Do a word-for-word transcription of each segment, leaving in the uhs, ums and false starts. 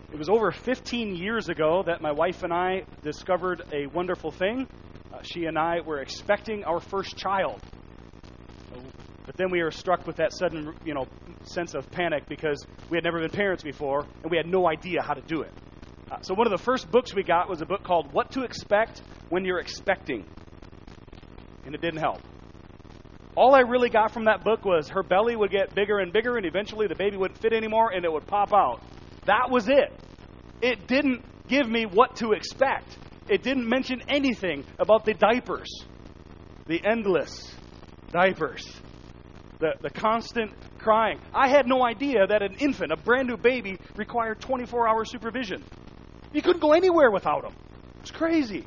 It was over fifteen years ago that my wife and I discovered a wonderful thing. Uh, she and I were expecting our first child. But then we were struck with that sudden, you know, sense of panic because we had never been parents before and we had no idea how to do it. Uh, so one of the first books we got was a book called What to Expect When You're Expecting. And it didn't help. All I really got from that book was her belly would get bigger and bigger and eventually the baby wouldn't fit anymore and it would pop out. That was it. It didn't give me what to expect. It didn't mention anything about the diapers, the endless diapers, the, the constant crying. I had no idea that an infant, a brand new baby, required twenty-four hour supervision. You couldn't go anywhere without them. It's crazy.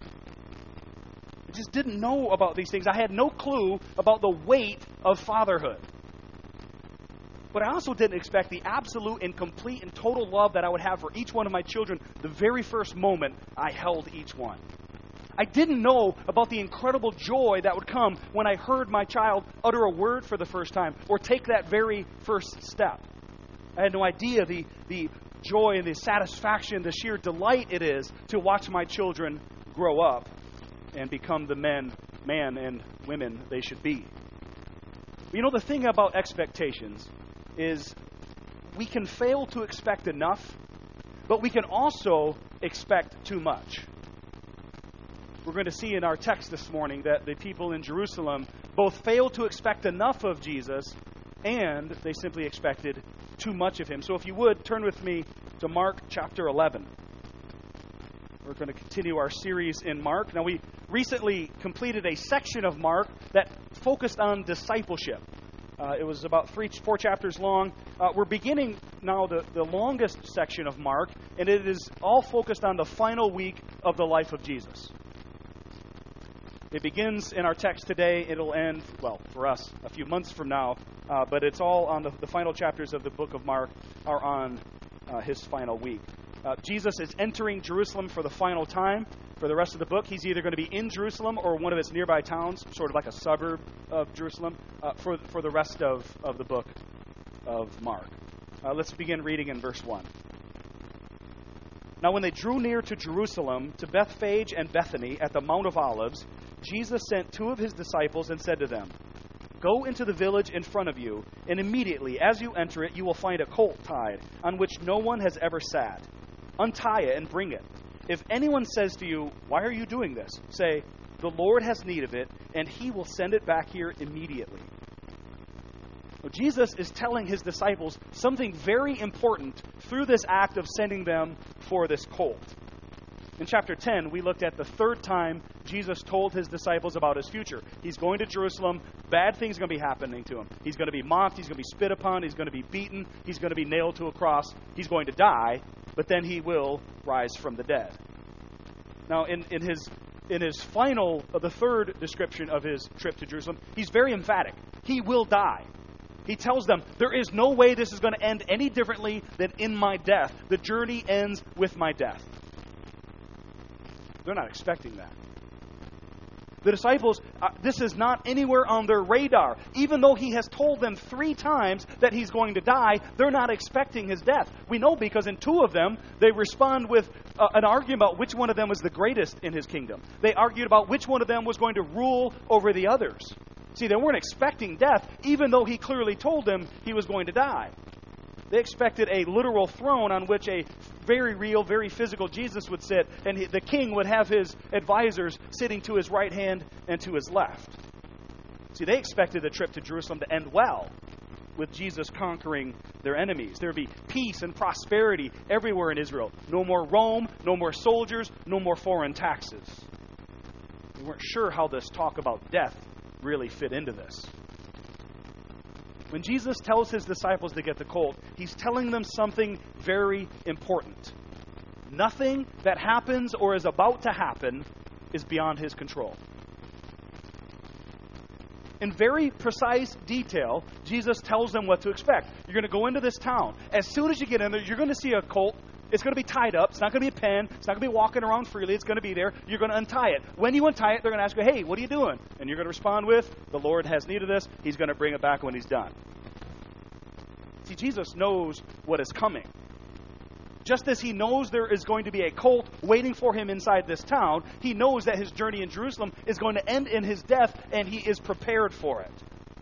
I just didn't know about these things. I had no clue about the weight of fatherhood. But I also didn't expect the absolute and complete and total love that I would have for each one of my children the very first moment I held each one. I didn't know about the incredible joy that would come when I heard my child utter a word for the first time or take that very first step. I had no idea the, the joy and the satisfaction, the sheer delight it is to watch my children grow up and become the men, man and women they should be. You know, the thing about expectations is we can fail to expect enough, but we can also expect too much. We're going to see in our text this morning that the people in Jerusalem both failed to expect enough of Jesus and they simply expected too much of him. So if you would, turn with me to Mark chapter eleven. We're going to continue our series in Mark. Now, we recently completed a section of Mark that focused on discipleship. Uh, it was about three, four chapters long. Uh, we're beginning now the, the longest section of Mark, and it is all focused on the final week of the life of Jesus. It begins in our text today. It'll end, well, for us, a few months from now, uh, but it's all on the, the final chapters of the book of Mark are on uh, his final week. Uh, Jesus is entering Jerusalem for the final time. For the rest of the book, he's either going to be in Jerusalem or one of its nearby towns, sort of like a suburb of Jerusalem, uh, for, for the rest of, of the book of Mark. Uh, let's begin reading in verse one. Now when they drew near to Jerusalem, to Bethphage and Bethany at the Mount of Olives, Jesus sent two of his disciples and said to them, "Go into the village in front of you, and immediately as you enter it, you will find a colt tied, on which no one has ever sat. Untie it and bring it. If anyone says to you, 'Why are you doing this?' say, 'The Lord has need of it, and he will send it back here immediately.'" Well, Jesus is telling his disciples something very important through this act of sending them for this colt. In chapter ten, we looked at the third time Jesus told his disciples about his future. He's going to Jerusalem. Bad things are going to be happening to him. He's going to be mocked. He's going to be spit upon. He's going to be beaten. He's going to be nailed to a cross. He's going to die, but then he will rise from the dead. Now, in, in his in his final, uh, the third description of his trip to Jerusalem, he's very emphatic. He will die. He tells them, there is no way this is going to end any differently than in my death. The journey ends with my death. They're not expecting that. The disciples, uh, this is not anywhere on their radar. Even though he has told them three times that he's going to die, they're not expecting his death. We know because in two of them, they respond with uh, an argument about which one of them was the greatest in his kingdom. They argued about which one of them was going to rule over the others. See, they weren't expecting death, even though he clearly told them he was going to die. They expected a literal throne on which a very real, very physical Jesus would sit, and the king would have his advisors sitting to his right hand and to his left. See, they expected the trip to Jerusalem to end well, with Jesus conquering their enemies. There would be peace and prosperity everywhere in Israel. No more Rome, no more soldiers, no more foreign taxes. They weren't sure how this talk about death really fit into this. When Jesus tells his disciples to get the colt, he's telling them something very important. Nothing that happens or is about to happen is beyond his control. In very precise detail, Jesus tells them what to expect. You're going to go into this town. As soon as you get in there, you're going to see a colt. It's going to be tied up. It's not going to be a pen. It's not going to be walking around freely. It's going to be there. You're going to untie it. When you untie it, they're going to ask you, "Hey, what are you doing?" And you're going to respond with, "The Lord has need of this. He's going to bring it back when he's done." See, Jesus knows what is coming. Just as he knows there is going to be a colt waiting for him inside this town, he knows that his journey in Jerusalem is going to end in his death, and he is prepared for it.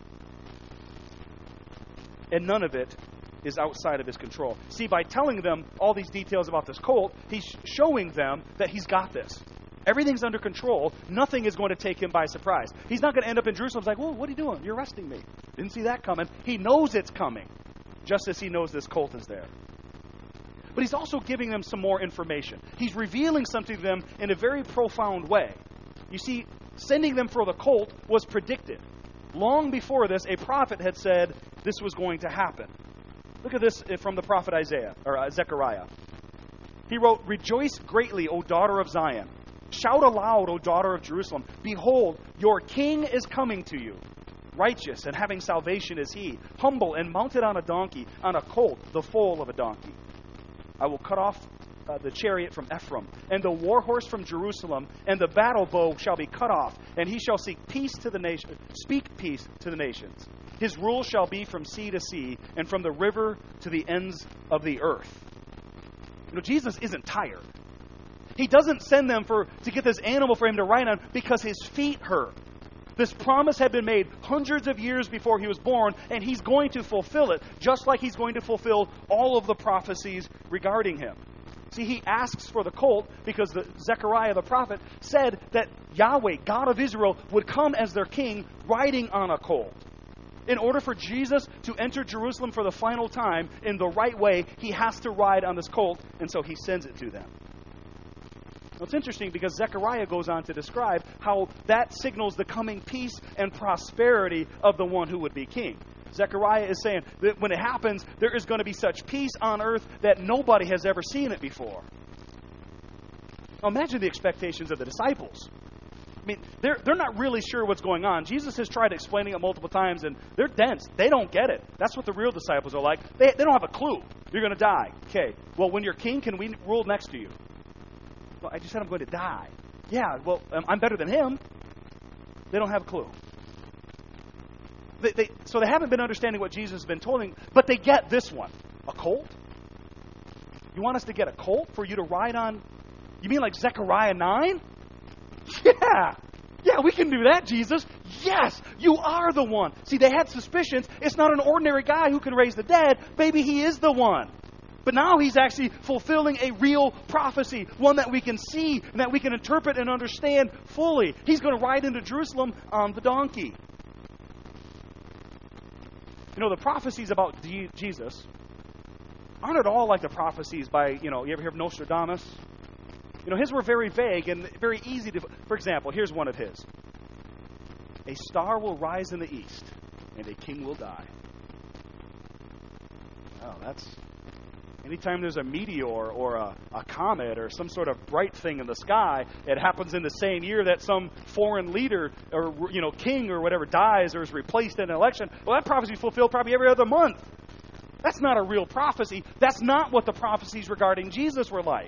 And none of it is outside of his control. See, by telling them all these details about this colt, he's showing them that he's got this. Everything's under control. Nothing is going to take him by surprise. He's not going to end up in Jerusalem like, whoa, what are you doing? You're arresting me. Didn't see that coming. He knows it's coming, just as he knows this colt is there. But he's also giving them some more information. He's revealing something to them in a very profound way. You see, sending them for the colt was predicted. Long before this, a prophet had said this was going to happen. Look at this from the prophet Isaiah, or uh, Zechariah. He wrote, "Rejoice greatly, O daughter of Zion. Shout aloud, O daughter of Jerusalem. Behold, your king is coming to you. Righteous and having salvation is he, humble and mounted on a donkey, on a colt, the foal of a donkey. I will cut off uh, the chariot from Ephraim, and the war horse from Jerusalem, and the battle bow shall be cut off, and he shall seek peace to the nation, speak peace to the nations. His rule shall be from sea to sea, and from the river to the ends of the earth." You know, Jesus isn't tired. He doesn't send them for to get this animal for him to ride on because his feet hurt. This promise had been made hundreds of years before he was born, and he's going to fulfill it, just like he's going to fulfill all of the prophecies regarding him. See, he asks for the colt because the, Zechariah the prophet said that Yahweh, God of Israel, would come as their king riding on a colt. In order for Jesus to enter Jerusalem for the final time in the right way, he has to ride on this colt, and so he sends it to them. Now, it's interesting because Zechariah goes on to describe how that signals the coming peace and prosperity of the one who would be king. Zechariah is saying that when it happens, there is going to be such peace on earth that nobody has ever seen it before. Now, imagine the expectations of the disciples. I mean, they're, they're not really sure what's going on. Jesus has tried explaining it multiple times, and they're dense. They don't get it. That's what the real disciples are like. They, they don't have a clue. You're going to die. Okay, well, when you're king, can we rule next to you? Well, I just said I'm going to die. Yeah, well, I'm better than him. They don't have a clue. They, they, so they haven't been understanding what Jesus has been telling, but they get this one. A colt? You want us to get a colt for you to ride on? You mean like Zechariah nine? Yeah. Yeah, we can do that, Jesus. Yes, you are the one. See, they had suspicions. It's not an ordinary guy who can raise the dead. Maybe he is the one. But now he's actually fulfilling a real prophecy, one that we can see and that we can interpret and understand fully. He's going to ride into Jerusalem on the donkey. You know, the prophecies about D- Jesus aren't at all like the prophecies by, you know, you ever hear of Nostradamus? You know, his were very vague and very easy to... For example, here's one of his. A star will rise in the east, and a king will die. Oh, that's... Anytime there's a meteor or a, a comet or some sort of bright thing in the sky, it happens in the same year that some foreign leader or, you know, king or whatever dies or is replaced in an election. Well, that prophecy is fulfilled probably every other month. That's not a real prophecy. That's not what the prophecies regarding Jesus were like.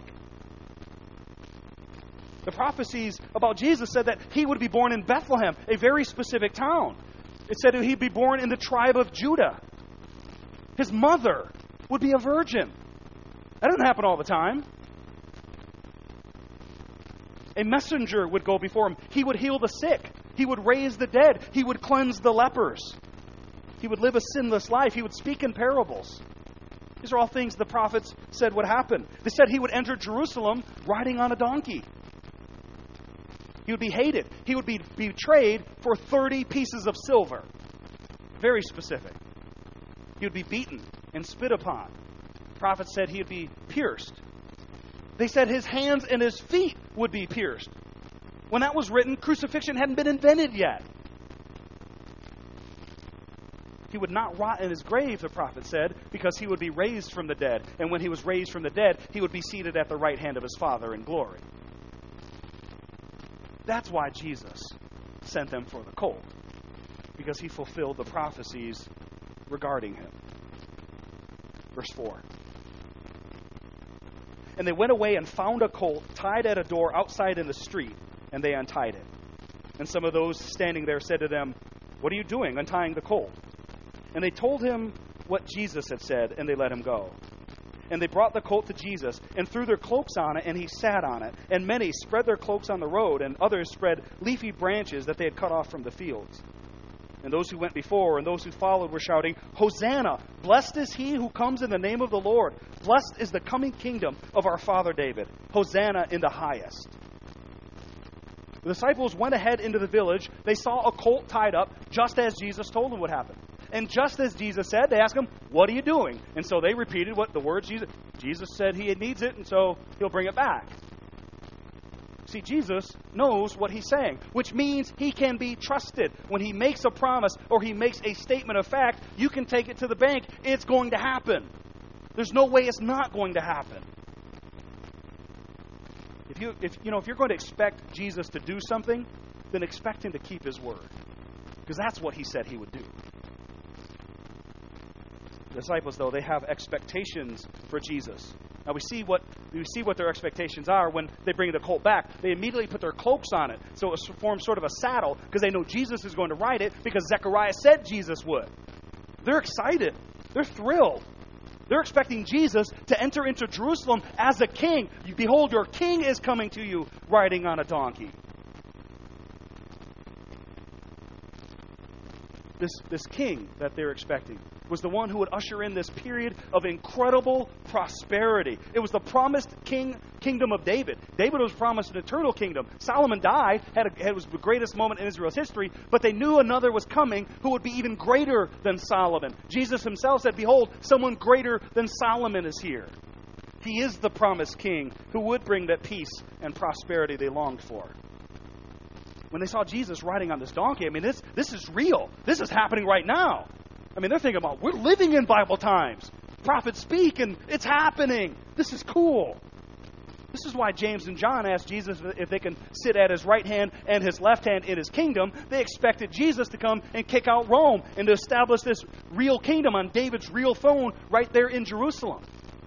The prophecies about Jesus said that he would be born in Bethlehem, a very specific town. It said he'd be born in the tribe of Judah. His mother would be a virgin. That doesn't happen all the time. A messenger would go before him. He would heal the sick. He would raise the dead. He would cleanse the lepers. He would live a sinless life. He would speak in parables. These are all things the prophets said would happen. They said he would enter Jerusalem riding on a donkey. He would be hated. He would be betrayed for thirty pieces of silver. Very specific. He would be beaten and spit upon. Prophets said he would be pierced. They said his hands and his feet would be pierced. When that was written, crucifixion hadn't been invented yet. He would not rot in his grave, the prophet said, because he would be raised from the dead. And when he was raised from the dead, he would be seated at the right hand of his Father in glory. That's why Jesus sent them for the colt, because he fulfilled the prophecies regarding him. Verse four. And they went away and found a colt tied at a door outside in the street, and they untied it. And some of those standing there said to them, "What are you doing, untying the colt?" And they told him what Jesus had said, and they let him go. And they brought the colt to Jesus and threw their cloaks on it, and he sat on it. And many spread their cloaks on the road, and others spread leafy branches that they had cut off from the fields. And those who went before and those who followed were shouting, Hosanna! Blessed is he who comes in the name of the Lord. Blessed is the coming kingdom of our father David. Hosanna in the highest. The disciples went ahead into the village. They saw a colt tied up, just as Jesus told them would happen. And just as Jesus said, they asked him, what are you doing? And so they repeated what the words Jesus... Jesus said he needs it, and so he'll bring it back. See, Jesus knows what he's saying, which means he can be trusted. When he makes a promise or he makes a statement of fact, you can take it to the bank. It's going to happen. There's no way it's not going to happen. If you, if you know, if you're going to expect Jesus to do something, then expect him to keep his word, because that's what he said he would do. The disciples, though, they have expectations for Jesus. Now we see what we see what their expectations are when they bring the colt back. They immediately put their cloaks on it, so it forms sort of a saddle, because they know Jesus is going to ride it, because Zechariah said Jesus would. They're excited. They're thrilled. They're expecting Jesus to enter into Jerusalem as a king. Behold, your king is coming to you riding on a donkey. This, this king that they're expecting was the one who would usher in this period of incredible prosperity. It was the promised king kingdom of David. David was promised an eternal kingdom. Solomon died, had a, it was the greatest moment in Israel's history, but they knew another was coming who would be even greater than Solomon. Jesus himself said, behold, someone greater than Solomon is here. He is the promised king who would bring that peace and prosperity they longed for. When they saw Jesus riding on this donkey, I mean, this this is real. This is happening right now. I mean, they're thinking about, we're living in Bible times. Prophets speak, and it's happening. This is cool. This is why James and John asked Jesus if they can sit at his right hand and his left hand in his kingdom. They expected Jesus to come and kick out Rome and to establish this real kingdom on David's real throne right there in Jerusalem.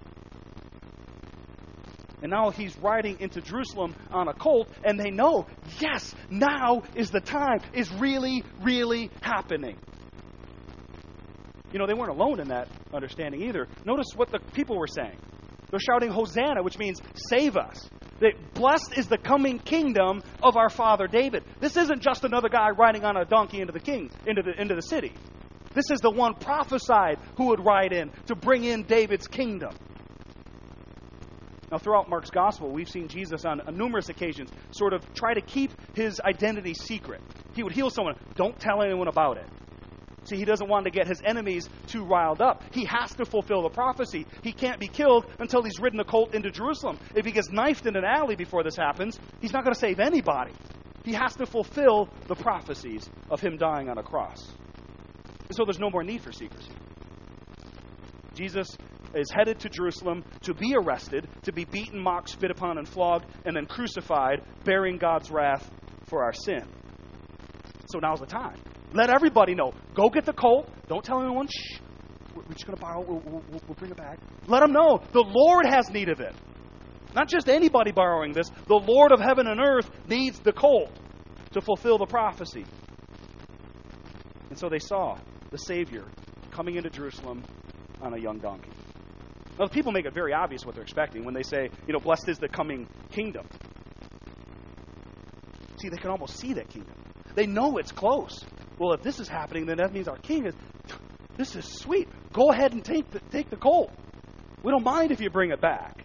And now he's riding into Jerusalem on a colt, and they know, yes, now is the time. It's really, really happening. You know, they weren't alone in that understanding either. Notice what the people were saying. They're shouting, Hosanna, which means save us. That blessed is the coming kingdom of our father David. This isn't just another guy riding on a donkey into the king, into the into the city. This is the one prophesied who would ride in to bring in David's kingdom. Now, throughout Mark's gospel, we've seen Jesus on numerous occasions sort of try to keep his identity secret. He would heal someone. Don't tell anyone about it. See, he doesn't want to get his enemies too riled up. He has to fulfill the prophecy. He can't be killed until he's ridden a colt into Jerusalem. If he gets knifed in an alley before this happens, he's not going to save anybody. He has to fulfill the prophecies of him dying on a cross. And so there's no more need for secrecy. Jesus is headed to Jerusalem to be arrested, to be beaten, mocked, spit upon, and flogged, and then crucified, bearing God's wrath for our sin. So now's the time. Let everybody know. Go get the colt. Don't tell anyone. Shh. We're just going to borrow. We'll, we'll, we'll bring it back. Let them know. The Lord has need of it. Not just anybody borrowing this. The Lord of heaven and earth needs the colt to fulfill the prophecy. And so they saw the Savior coming into Jerusalem on a young donkey. Now, the people make it very obvious what they're expecting when they say, you know, blessed is the coming kingdom. See, they can almost see that kingdom. They know it's close. Well, if this is happening, then that means our king is, this is sweet. Go ahead and take the, take the colt. We don't mind if you bring it back.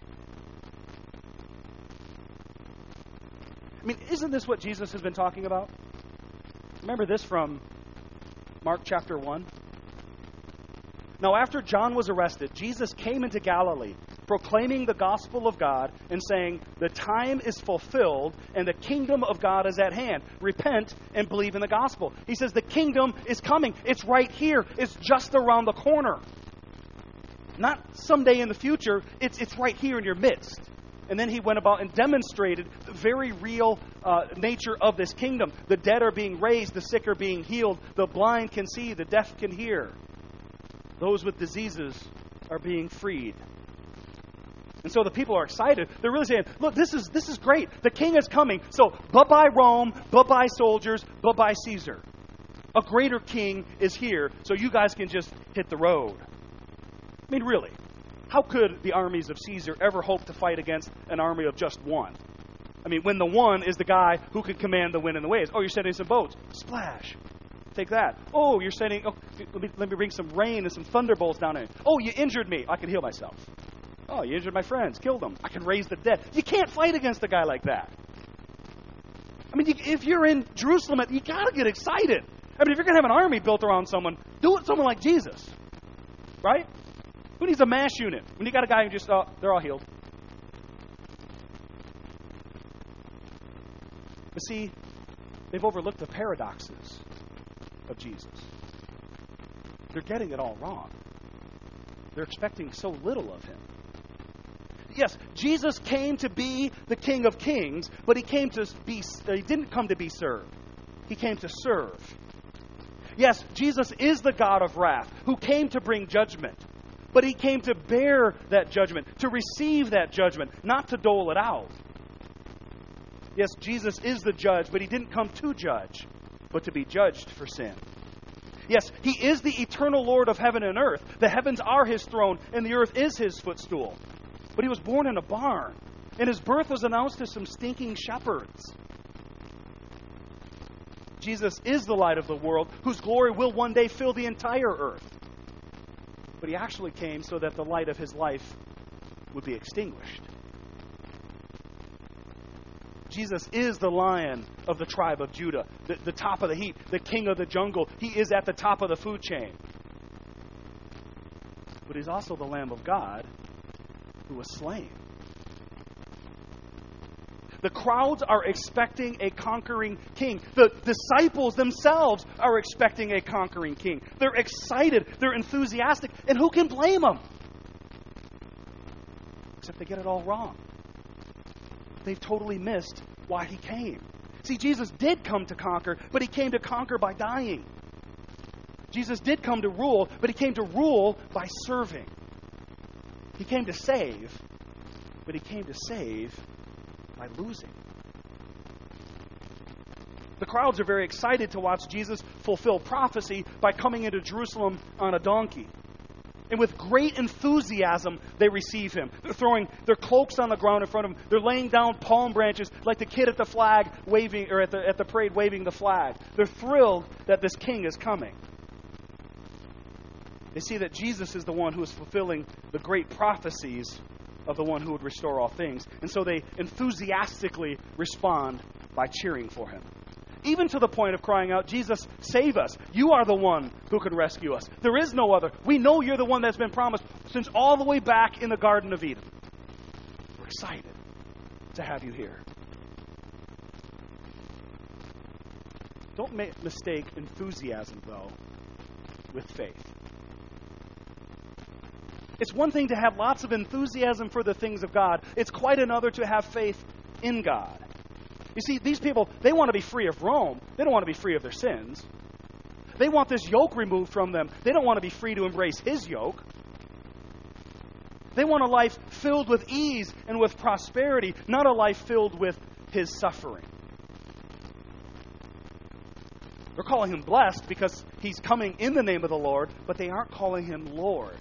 I mean, isn't this what Jesus has been talking about? Remember this from Mark chapter one? Now, after John was arrested, Jesus came into Galilee, proclaiming the gospel of God and saying, the time is fulfilled and the kingdom of God is at hand. Repent and believe in the gospel. He says the kingdom is coming. It's right here. It's just around the corner. Not someday in the future. It's, it's right here in your midst. And then he went about and demonstrated the very real uh, nature of this kingdom. The dead are being raised, the sick are being healed, the blind can see, the deaf can hear. Those with diseases are being freed. And so the people are excited. They're really saying, look, this is this is great. The king is coming. So bye-bye Rome, bye-bye soldiers, bye-bye Caesar. A greater king is here, so you guys can just hit the road. I mean, really. how could the armies of Caesar ever hope to fight against an army of just one? I mean, when the one is the guy who can command the wind and the waves. Oh, you're sending some boats. Splash. Take that. Oh, you're sending, oh, let me, let me bring some rain and some thunderbolts down there. Oh, you injured me. I can heal myself. Oh, you injured my friends. Killed them. I can raise the dead. You can't fight against a guy like that. I mean, you, if you're in Jerusalem, you got to get excited. I mean, if you're going to have an army built around someone, do it someone like Jesus. Right? Who needs a mass unit? When you got a guy who just, oh, they're all healed. But see, they've overlooked the paradoxes of Jesus. They're getting it all wrong. They're expecting so little of him. Yes, Jesus came to be the King of Kings, but he came to be he didn't come to be served. He came to serve. Yes, Jesus is the God of wrath who came to bring judgment, but he came to bear that judgment, to receive that judgment, not to dole it out. Yes, Jesus is the judge, but he didn't come to judge, but to be judged for sin. Yes, he is the eternal Lord of heaven and earth. The heavens are his throne, and the earth is his footstool. But he was born in a barn, and his birth was announced to some stinking shepherds. Jesus is the light of the world, whose glory will one day fill the entire earth. But he actually came so that the light of his life would be extinguished. Jesus is the Lion of the tribe of Judah, the, the top of the heap, the king of the jungle. He is at the top of the food chain. But he's also the Lamb of God who was slain. The crowds are expecting a conquering king. The disciples themselves are expecting a conquering king. They're excited. They're enthusiastic. And who can blame them? Except they get it all wrong. They've totally missed why he came. See, Jesus did come to conquer, but he came to conquer by dying. Jesus did come to rule, but he came to rule by serving. He came to save, but he came to save by losing. The crowds are very excited to watch Jesus fulfill prophecy by coming into Jerusalem on a donkey. And with great enthusiasm, they receive him. They're throwing their cloaks on the ground in front of him. They're laying down palm branches like the kid at the flag waving, or at the at the parade waving the flag. They're thrilled that this king is coming. They see that Jesus is the one who is fulfilling the great prophecies of the one who would restore all things. And so they enthusiastically respond by cheering for him. Even to the point of crying out, Jesus, save us. You are the one who can rescue us. There is no other. We know you're the one that's been promised since all the way back in the Garden of Eden. We're excited to have you here. Don't make, mistake enthusiasm, though, with faith. It's one thing to have lots of enthusiasm for the things of God. It's quite another to have faith in God. You see, these people, they want to be free of Rome. They don't want to be free of their sins. They want this yoke removed from them. They don't want to be free to embrace his yoke. They want a life filled with ease and with prosperity, not a life filled with his suffering. They're calling him blessed because he's coming in the name of the Lord, but they aren't calling him Lord.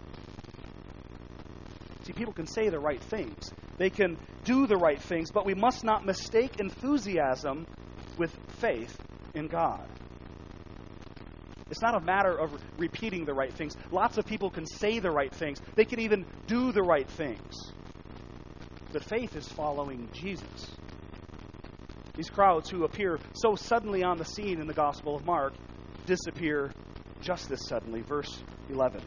See, people can say the right things. They can do the right things, but we must not mistake enthusiasm with faith in God. It's not a matter of repeating the right things. Lots of people can say the right things. They can even do the right things. But faith is following Jesus. These crowds who appear so suddenly on the scene in the Gospel of Mark disappear just as suddenly. Verse eleven.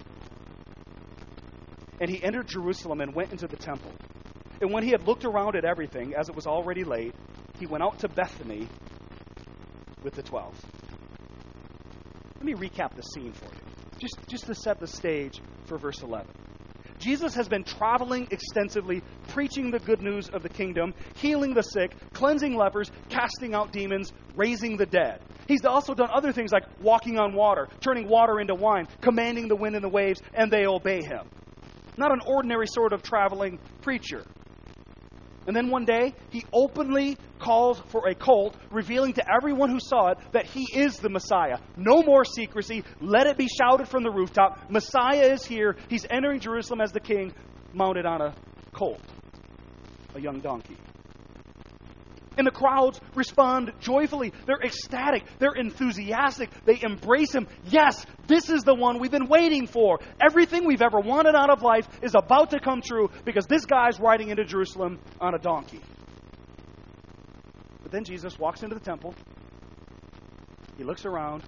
And he entered Jerusalem and went into the temple. And when he had looked around at everything, as it was already late, he went out to Bethany with the twelve. Let me recap the scene for you, just, just to set the stage for verse eleven. Jesus has been traveling extensively, preaching the good news of the kingdom, healing the sick, cleansing lepers, casting out demons, raising the dead. He's also done other things like walking on water, turning water into wine, commanding the wind and the waves, and they obey him. Not an ordinary sort of traveling preacher. And then one day, he openly calls for a cult, revealing to everyone who saw it that he is the Messiah. No more secrecy. Let it be shouted from the rooftop. Messiah is here. He's entering Jerusalem as the king, mounted on a colt, a young donkey. And the crowds respond joyfully. They're ecstatic. They're enthusiastic. They embrace him. Yes, this is the one we've been waiting for. Everything we've ever wanted out of life is about to come true because this guy's riding into Jerusalem on a donkey. But then Jesus walks into the temple. He looks around.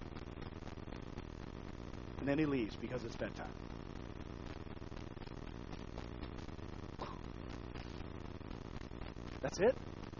And then he leaves because it's bedtime. That's it?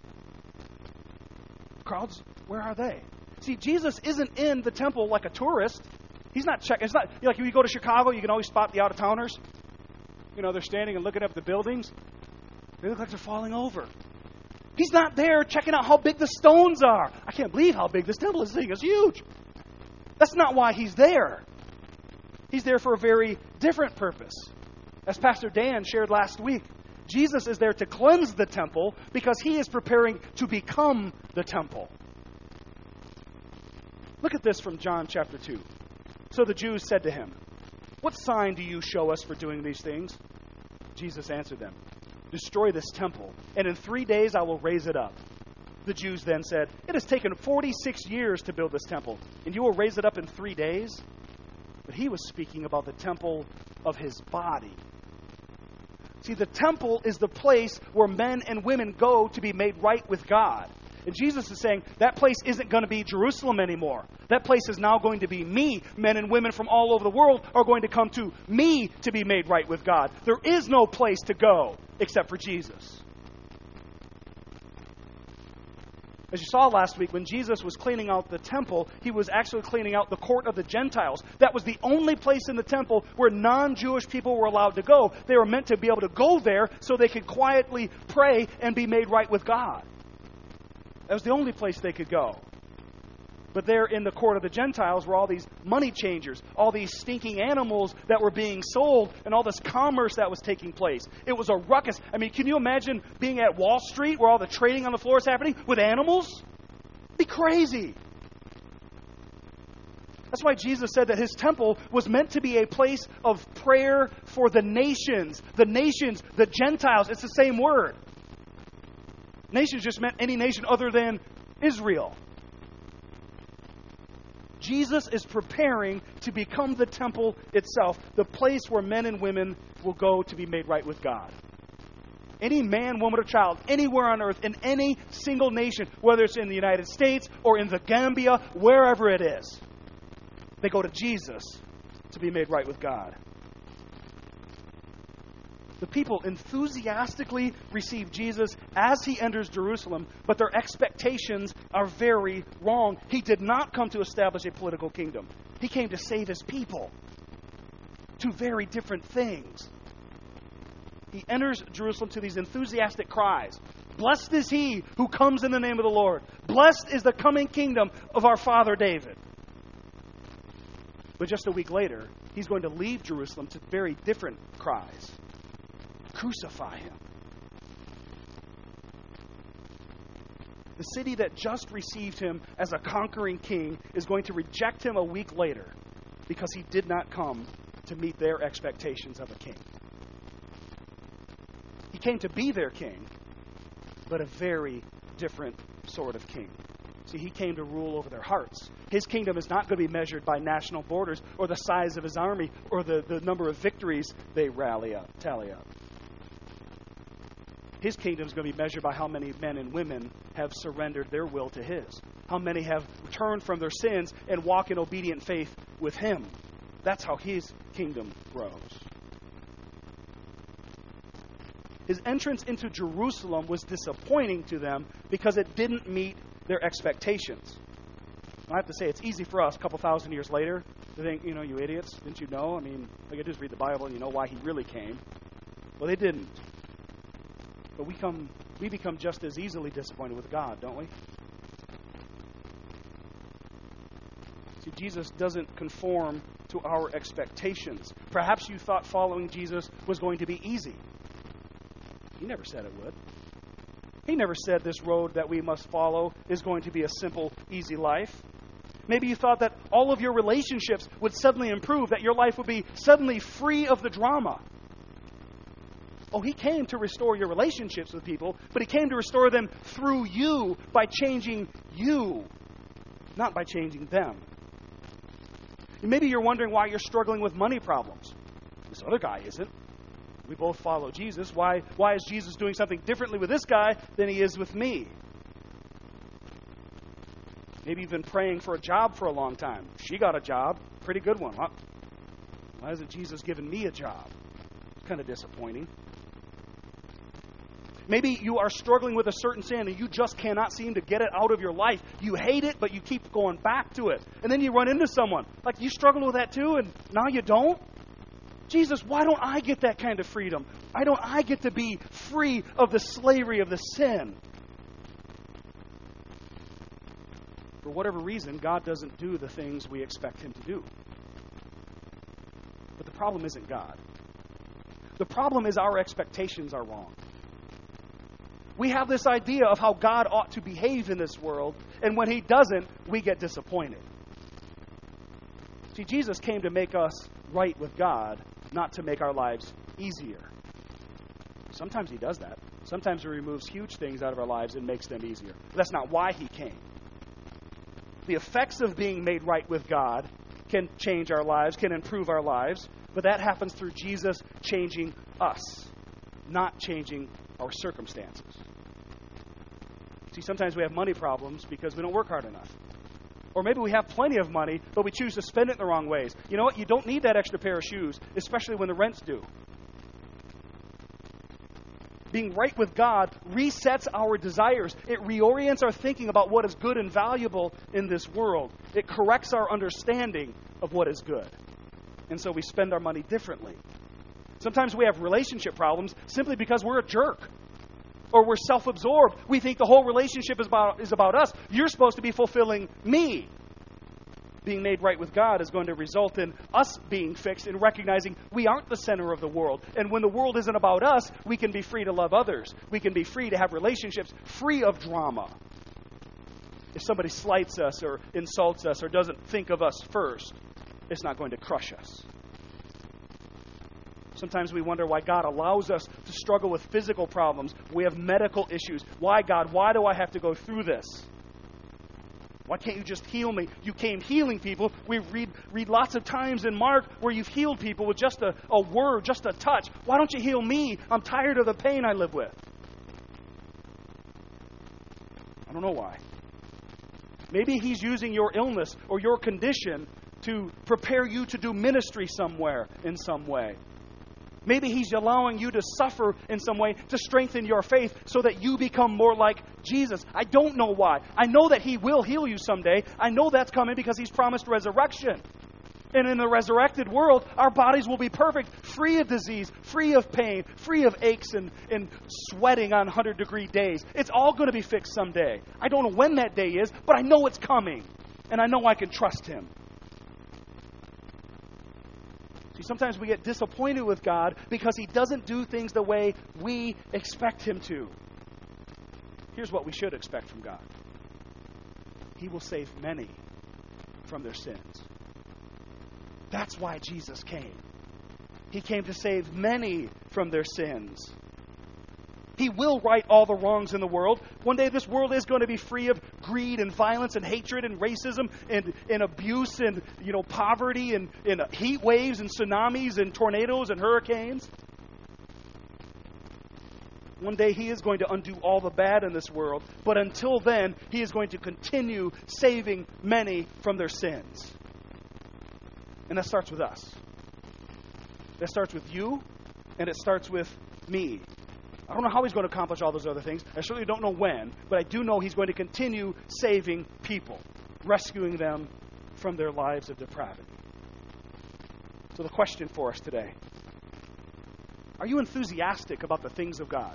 Crowds, where are they? See, Jesus isn't in the temple like a tourist. He's not checking. It's not you know, like when you go to Chicago, you can always spot the out-of-towners. You know, they're standing and looking up at the buildings. They look like they're falling over. He's not there checking out how big the stones are. I can't believe how big this temple is. This thing is huge. That's not why he's there. He's there for a very different purpose. As Pastor Dan shared last week, Jesus is there to cleanse the temple because he is preparing to become the temple. Look at this from John chapter two. So the Jews said to him, "What sign do you show us for doing these things?" Jesus answered them, "Destroy this temple, and in three days I will raise it up." The Jews then said, "It has taken forty-six years to build this temple, and you will raise it up in three days?" But he was speaking about the temple of his body. See, the temple is the place where men and women go to be made right with God. And Jesus is saying that place isn't going to be Jerusalem anymore. That place is now going to be me. Men and women from all over the world are going to come to me to be made right with God. There is no place to go except for Jesus. As you saw last week, when Jesus was cleaning out the temple, he was actually cleaning out the court of the Gentiles. That was the only place in the temple where non-Jewish people were allowed to go. They were meant to be able to go there so they could quietly pray and be made right with God. That was the only place they could go. But there in the court of the Gentiles were all these money changers, all these stinking animals that were being sold, and all this commerce that was taking place. It was a ruckus. I mean, can you imagine being at Wall Street where all the trading on the floor is happening with animals? It'd be crazy. That's why Jesus said that his temple was meant to be a place of prayer for the nations. The nations, the Gentiles, it's the same word. Nations just meant any nation other than Israel. Jesus is preparing to become the temple itself, the place where men and women will go to be made right with God. Any man, woman, or child, anywhere on earth, in any single nation, whether it's in the United States or in the Gambia, wherever it is, they go to Jesus to be made right with God. The people enthusiastically receive Jesus as he enters Jerusalem, but their expectations are very wrong. He did not come to establish a political kingdom. He came to save his people. Two very different things. He enters Jerusalem to these enthusiastic cries. Blessed is he who comes in the name of the Lord. Blessed is the coming kingdom of our father David. But just a week later, he's going to leave Jerusalem to very different cries. Crucify him. The city that just received him as a conquering king is going to reject him a week later because he did not come to meet their expectations of a king. He came to be their king, but a very different sort of king. See, he came to rule over their hearts. His kingdom is not going to be measured by national borders or the size of his army or the, the number of victories they rally up, tally up. His kingdom is going to be measured by how many men and women have surrendered their will to his. How many have turned from their sins and walk in obedient faith with him. That's how his kingdom grows. His entrance into Jerusalem was disappointing to them because it didn't meet their expectations. I have to say, it's easy for us a couple thousand years later to think, you know, you idiots, didn't you know? I mean, all you do is read the Bible and you know why he really came. Well, they didn't. But we come, we become just as easily disappointed with God, don't we? See, Jesus doesn't conform to our expectations. Perhaps you thought following Jesus was going to be easy. He never said it would. He never said this road that we must follow is going to be a simple, easy life. Maybe you thought that all of your relationships would suddenly improve, that your life would be suddenly free of the drama. Oh, he came to restore your relationships with people, but he came to restore them through you by changing you, not by changing them. Maybe you're wondering why you're struggling with money problems. This other guy isn't. We both follow Jesus. Why, why is Jesus doing something differently with this guy than he is with me? Maybe you've been praying for a job for a long time. She got a job, pretty good one. Huh? Why hasn't Jesus given me a job? It's kind of disappointing. Maybe you are struggling with a certain sin and you just cannot seem to get it out of your life. You hate it, but you keep going back to it. And then you run into someone. Like, you struggle with that too, and now you don't? Jesus, why don't I get that kind of freedom? Why don't I get to be free of the slavery of the sin? For whatever reason, God doesn't do the things we expect him to do. But the problem isn't God. The problem is our expectations are wrong. We have this idea of how God ought to behave in this world, and when he doesn't, we get disappointed. See, Jesus came to make us right with God, not to make our lives easier. Sometimes he does that. Sometimes he removes huge things out of our lives and makes them easier. But that's not why he came. The effects of being made right with God can change our lives, can improve our lives, but that happens through Jesus changing us, not changing our circumstances. See, sometimes we have money problems because we don't work hard enough. Or maybe we have plenty of money, but we choose to spend it in the wrong ways. You know what? You don't need that extra pair of shoes, especially when the rent's due. Being right with God resets our desires. It reorients our thinking about what is good and valuable in this world. It corrects our understanding of what is good. And so we spend our money differently. Sometimes we have relationship problems simply because we're a jerk. Or we're self-absorbed. We think the whole relationship is about, is about us. You're supposed to be fulfilling me. Being made right with God is going to result in us being fixed and recognizing we aren't the center of the world. And when the world isn't about us, we can be free to love others. We can be free to have relationships free of drama. If somebody slights us or insults us or doesn't think of us first, it's not going to crush us. Sometimes we wonder why God allows us to struggle with physical problems. We have medical issues. Why, God? Why do I have to go through this? Why can't you just heal me? You came healing people. We read read lots of times in Mark where you've healed people with just a, a word, just a touch. Why don't you heal me? I'm tired of the pain I live with. I don't know why. Maybe he's using your illness or your condition to prepare you to do ministry somewhere in some way. Maybe he's allowing you to suffer in some way to strengthen your faith so that you become more like Jesus. I don't know why. I know that he will heal you someday. I know that's coming because he's promised resurrection. And in the resurrected world, our bodies will be perfect, free of disease, free of pain, free of aches and, and sweating on one hundred degree days. It's all going to be fixed someday. I don't know when that day is, but I know it's coming. And I know I can trust him. Sometimes we get disappointed with God because he doesn't do things the way we expect him to. Here's what we should expect from God. He will save many from their sins. That's why Jesus came. He came to save many from their sins. He will right all the wrongs in the world. One day this world is going to be free of greed and violence and hatred and racism and, and abuse and, you know, poverty and, and heat waves and tsunamis and tornadoes and hurricanes. One day he is going to undo all the bad in this world. But until then, he is going to continue saving many from their sins. And that starts with us. That starts with you, and it starts with me. I don't know how he's going to accomplish all those other things. I certainly don't know when, but I do know he's going to continue saving people, rescuing them from their lives of depravity. So the question for us today, are you enthusiastic about the things of God?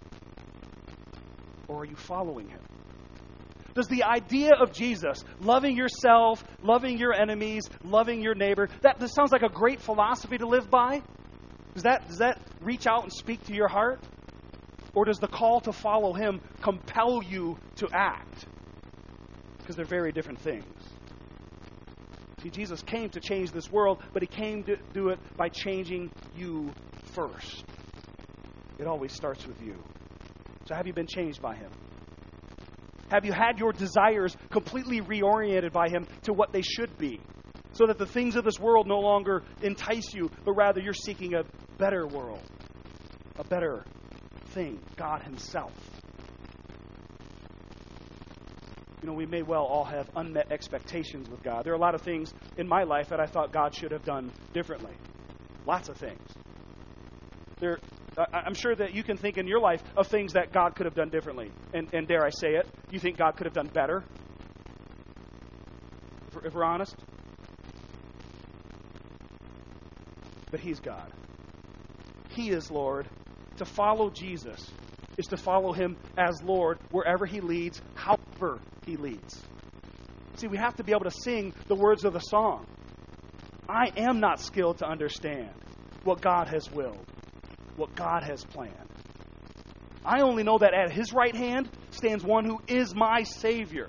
Or are you following him? Does the idea of Jesus, loving yourself, loving your enemies, loving your neighbor, that this sounds like a great philosophy to live by? Does that, does that reach out and speak to your heart? Or does the call to follow him compel you to act? Because they're very different things. See, Jesus came to change this world, but he came to do it by changing you first. It always starts with you. So have you been changed by him? Have you had your desires completely reoriented by him to what they should be? So that the things of this world no longer entice you, but rather you're seeking a better world, a better thing, God himself. You know, we may well all have unmet expectations with God. There are a lot of things in my life that I thought God should have done differently. Lots of things. There, I'm sure that you can think in your life of things that God could have done differently. And, and dare I say it, you think God could have done better? If we're, if we're honest. But he's God. He is Lord. To follow Jesus is to follow him as Lord wherever he leads, however he leads. See, we have to be able to sing the words of the song. I am not skilled to understand what God has willed, what God has planned. I only know that at his right hand stands one who is my Savior.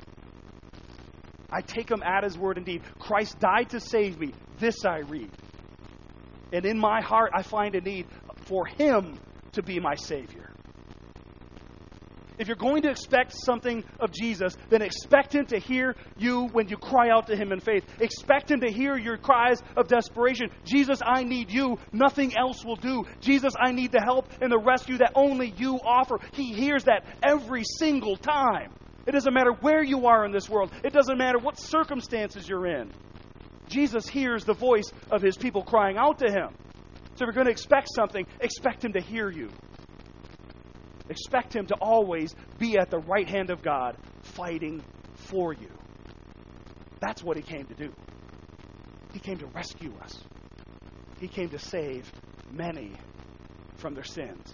I take him at his word indeed. Christ died to save me. This I read. And in my heart I find a need for him to be my Savior. If you're going to expect something of Jesus, then expect him to hear you when you cry out to him in faith. Expect him to hear your cries of desperation. Jesus, I need you. Nothing else will do. Jesus, I need the help and the rescue that only you offer. He hears that every single time. It doesn't matter where you are in this world. It doesn't matter what circumstances you're in. Jesus hears the voice of his people crying out to him. So if you're going to expect something, expect him to hear you. Expect him to always be at the right hand of God, fighting for you. That's what he came to do. He came to rescue us. He came to save many from their sins.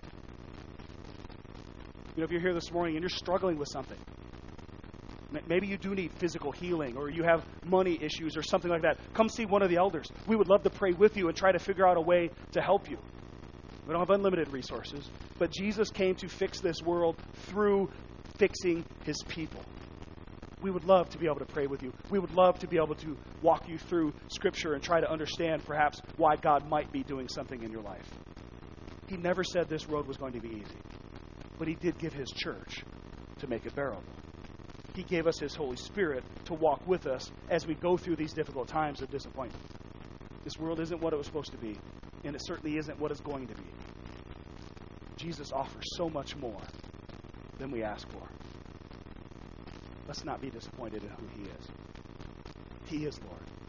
You know, if you're here this morning and you're struggling with something, maybe you do need physical healing or you have money issues or something like that, come see one of the elders. We would love to pray with you and try to figure out a way to help you. We don't have unlimited resources, but Jesus came to fix this world through fixing his people. We would love to be able to pray with you. We would love to be able to walk you through Scripture and try to understand perhaps why God might be doing something in your life. He never said this road was going to be easy, but he did give his church to make it bearable. He gave us his Holy Spirit to walk with us as we go through these difficult times of disappointment. This world isn't what it was supposed to be, and it certainly isn't what it's going to be. Jesus offers so much more than we ask for. Let's not be disappointed in who he is. He is Lord.